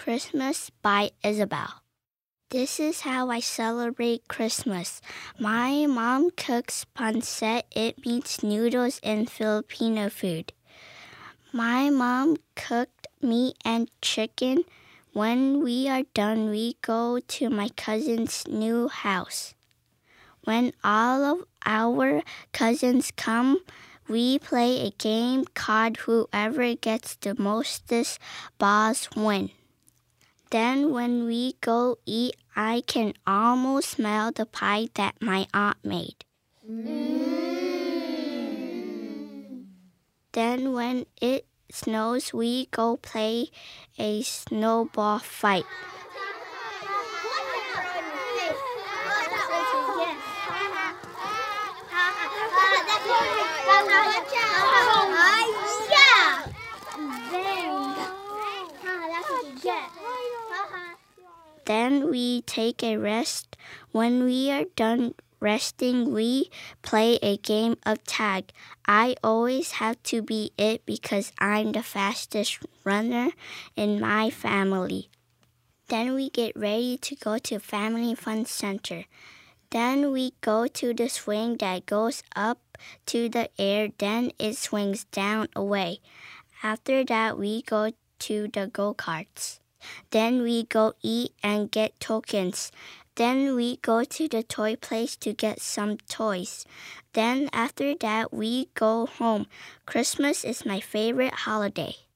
Christmas by Isabel. This is how I celebrate Christmas. My mom cooks pancit. It means noodles in Filipino food. My mom cooked meat and chicken. When we are done, we go to my cousin's new house. When all of our cousins come, we play a game called Whoever Gets the Mostest Balls Win. Then when we go eat, I can almost smell the pie that my aunt made. Then when it snows, we go play a snowball fight. Then we take a rest. When we are done resting, we play a game of tag. I always have to be it because I'm the fastest runner in my family. Then we get ready to go to Family Fun Center. Then we go to the swing that goes up to the air. Then it swings down away. After that, we go to the go-karts. Then we go eat and get tokens. Then we go to the toy place to get some toys. Then after that, we go home. Christmas is my favorite holiday.